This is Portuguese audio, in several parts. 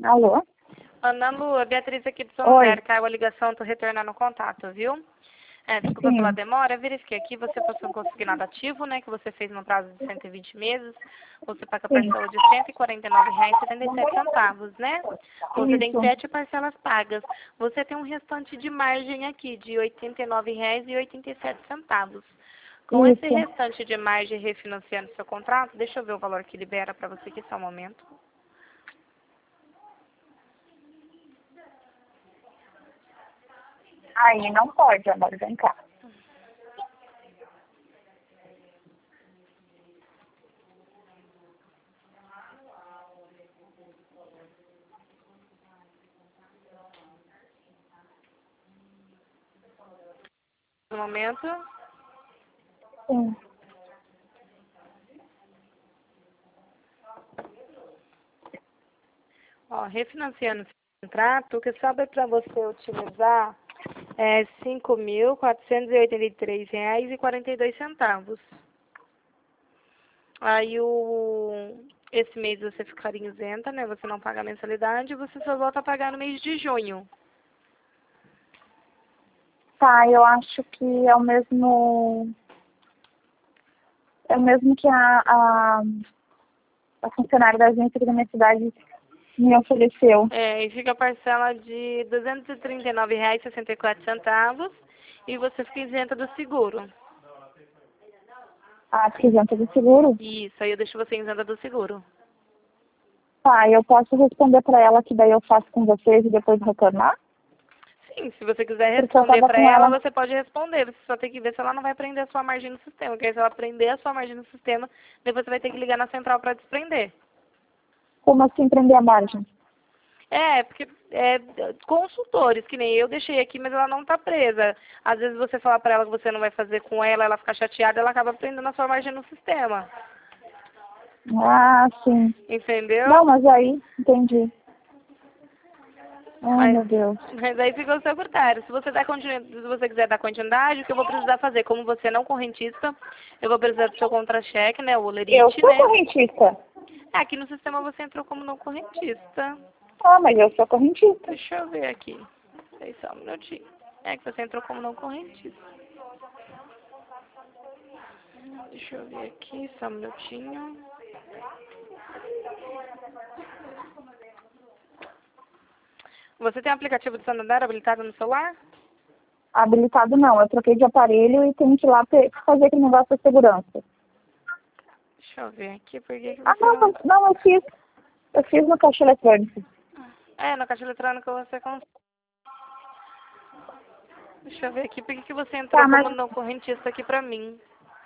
Alô? Ana Lua, Beatriz aqui do São Oi. José, caiu a ligação, tô retornando o contato, viu? Desculpa Sim. pela demora, verifiquei aqui, você possui um consignado ativo, né, que você fez no prazo de 120 meses, você paga a Sim. parcela de R$ 149,77, né? Você tem Isso. 7 parcelas pagas. Você tem um restante de margem aqui de R$ 89,87. Com esse Isso. restante de margem refinanciando seu contrato, deixa eu ver o valor que libera para você aqui, só um momento. Aí não pode, amor, vem cá. No momento. Sim. Ó, refinanciando esse contrato, o que sobra para você utilizar é R$ 5.483,42. Aí esse mês você ficaria isenta, né? Você não paga a mensalidade, você só volta a pagar no mês de junho. Tá, eu acho que é o mesmo. É o mesmo que a funcionária da agência aqui da minha cidade me ofereceu. E fica a parcela de R$ 239,64 e você fica isenta do seguro. A isenta do seguro. Isso, aí eu deixo você isenta do seguro. Tá, eu posso responder para ela que daí eu faço com vocês e depois retornar? Sim, se você quiser Porque eu responder tava para com ela, ela. você pode responder. Você só tem que ver se ela não vai prender a sua margem no sistema. Porque aí se ela prender a sua margem no sistema, depois você vai ter que ligar na central para desprender. Como assim prender a margem? Porque consultores, que nem eu deixei aqui, mas ela não está presa. Às vezes você falar para ela que você não vai fazer com ela, ela fica chateada, ela acaba prendendo a sua margem no sistema. Ah, sim. Entendeu? Não, mas aí, entendi. Ai, Mas, meu Deus. mas aí fica o seu critério. Se você quiser dar continuidade, o que eu vou precisar fazer? Como você é não correntista, eu vou precisar do seu contra-cheque, né? O Eu olerite, sou né? correntista. Aqui no sistema você entrou como não correntista. Ah, mas eu sou correntista. Deixa eu ver aqui. Sei só um minutinho. É que você entrou como não correntista. Deixa eu ver aqui, só um minutinho. Você tem o aplicativo do Santander habilitado no celular? Habilitado não, eu troquei de aparelho e tenho que ir lá fazer aquele negócio de segurança. Deixa eu ver aqui, por que Ah, você não... não, eu fiz. Eu fiz no caixa eletrônico. Na caixa eletrônica você consegue. Deixa eu ver aqui, por que você entrou Tá, mas... como não correntista aqui pra mim?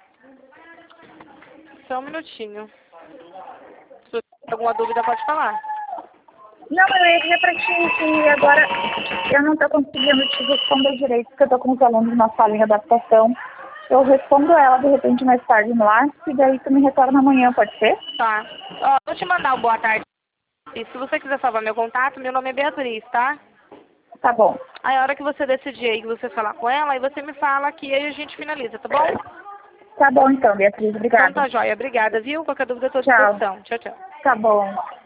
Só um minutinho. Se você tem alguma dúvida, pode falar. Não, eu ia dizer pra ti que agora eu não tô conseguindo te responder direito, porque eu tô com os alunos na sala em adaptação. Eu respondo ela de repente mais tarde no ar, e daí tu me retorna amanhã, pode ser? Tá. Ó, vou te mandar um boa tarde. E se você quiser salvar meu contato, meu nome é Beatriz, tá? Tá bom. Aí a hora que você decidir aí, que você falar com ela, aí você me fala que aí a gente finaliza, tá bom? Tá bom então, Beatriz, Então obrigada. tá, joia. Obrigada, viu? Qualquer dúvida eu tô à Tchau. disposição. Tchau, tchau. Tá bom.